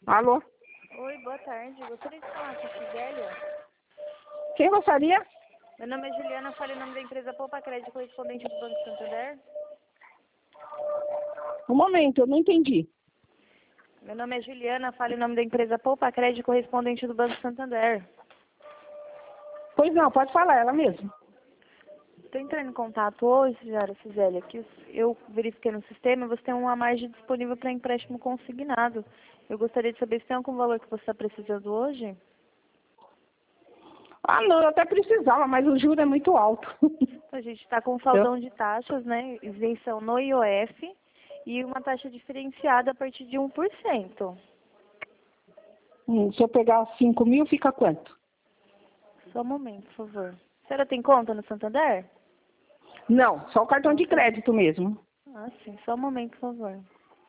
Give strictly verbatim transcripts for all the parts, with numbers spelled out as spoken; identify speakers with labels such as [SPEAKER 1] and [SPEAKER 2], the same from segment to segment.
[SPEAKER 1] Alô?
[SPEAKER 2] Oi, boa tarde. Gostaria de falar com a Cisélia.
[SPEAKER 1] Quem gostaria?
[SPEAKER 2] Meu nome é Juliana, falo em nome da empresa Poupa Crédito, correspondente do Banco Santander.
[SPEAKER 1] Um momento, eu não entendi.
[SPEAKER 2] Meu nome é Juliana, falo em nome da empresa Poupa Crédito, correspondente do Banco Santander.
[SPEAKER 1] Pois não, pode falar, ela mesma.
[SPEAKER 2] Estou entrando em contato hoje, senhora Cisélia, que eu verifiquei no sistema e você tem uma margem disponível para empréstimo consignado. Eu gostaria de saber se tem algum valor que você está precisando hoje?
[SPEAKER 1] Ah, não, eu até precisava, mas o juro é muito alto.
[SPEAKER 2] A gente está com faldão de taxas, né? Isenção no I O F e uma taxa diferenciada a partir de um por cento.
[SPEAKER 1] Hum, se eu pegar cinco mil, fica quanto?
[SPEAKER 2] Só um momento, por favor. A senhora tem conta no Santander?
[SPEAKER 1] Não, só o cartão de crédito mesmo.
[SPEAKER 2] Ah, sim. Só um momento, por favor.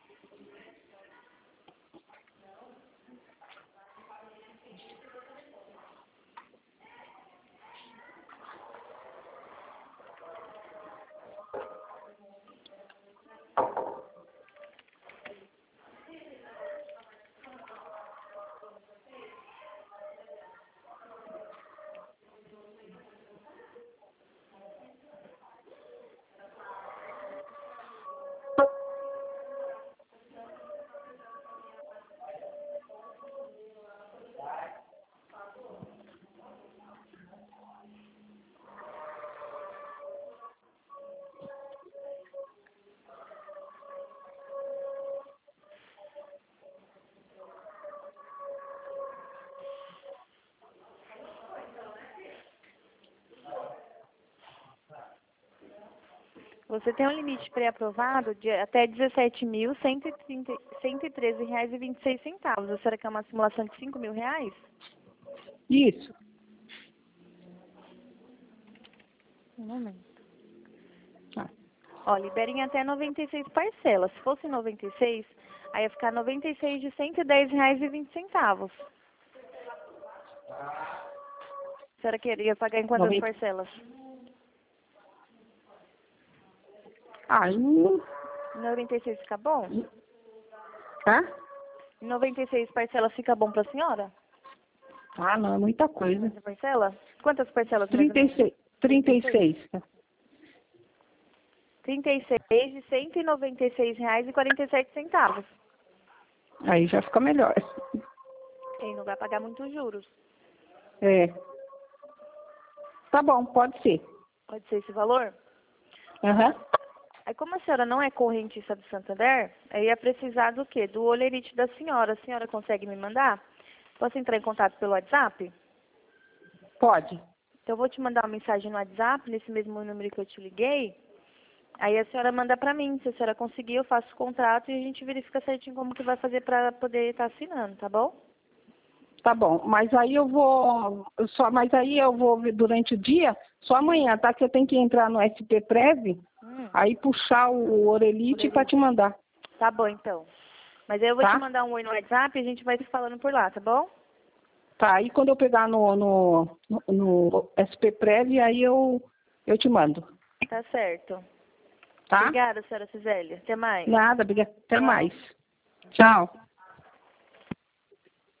[SPEAKER 2] Você tem um limite pré-aprovado de até dezessete mil cento e treze reais e vinte e seis centavos. A senhora quer uma simulação de cinco mil reais?
[SPEAKER 1] Isso.
[SPEAKER 2] Um momento.
[SPEAKER 1] Ah,
[SPEAKER 2] Ó, liberem até noventa e seis parcelas. Se fosse noventa e seis, aí ia ficar noventa e seis de cento e dez reais e vinte centavos. A senhora queria pagar em quantas
[SPEAKER 1] noventa.
[SPEAKER 2] parcelas?
[SPEAKER 1] Ah, não...
[SPEAKER 2] noventa e seis fica bom?
[SPEAKER 1] Hã?
[SPEAKER 2] noventa e seis parcelas fica bom para a senhora?
[SPEAKER 1] Ah, não, é muita coisa.
[SPEAKER 2] Essa parcela? Quantas parcelas mais ou
[SPEAKER 1] trinta
[SPEAKER 2] menos?
[SPEAKER 1] e seis. trinta e seis.
[SPEAKER 2] trinta e seis de cento e noventa e seis reais e quarenta e sete centavos.
[SPEAKER 1] Aí já fica melhor.
[SPEAKER 2] E não vai pagar muitos juros.
[SPEAKER 1] É. Tá bom, pode ser.
[SPEAKER 2] Pode ser esse valor?
[SPEAKER 1] Aham.
[SPEAKER 2] Aí como a senhora não é correntista do Santander, aí ia precisar do quê? Do olerite da senhora. A senhora consegue me mandar? Posso entrar em contato pelo WhatsApp?
[SPEAKER 1] Pode.
[SPEAKER 2] Então eu vou te mandar uma mensagem no WhatsApp, nesse mesmo número que eu te liguei. Aí a senhora manda pra mim. Se a senhora conseguir, eu faço o contrato e a gente verifica certinho como que vai fazer pra poder estar assinando, tá bom?
[SPEAKER 1] Tá bom, mas aí eu vou, eu só, mas aí eu vou ver durante o dia, só amanhã, tá? Que eu tenho que entrar no S P Prev,
[SPEAKER 2] Hum,
[SPEAKER 1] aí puxar o Orelite para te mandar,
[SPEAKER 2] tá bom, então. Mas aí eu vou te
[SPEAKER 1] tá?
[SPEAKER 2] mandar um oi no WhatsApp e a gente vai se falando por lá, tá bom?
[SPEAKER 1] Tá, aí quando eu pegar no, no, no, no S P Prev, aí eu, eu te mando,
[SPEAKER 2] Tá certo.
[SPEAKER 1] tá?
[SPEAKER 2] Obrigada, senhora Cisélia. Até mais.
[SPEAKER 1] Nada, obrigada. Até
[SPEAKER 2] Tchau.
[SPEAKER 1] mais. Tchau.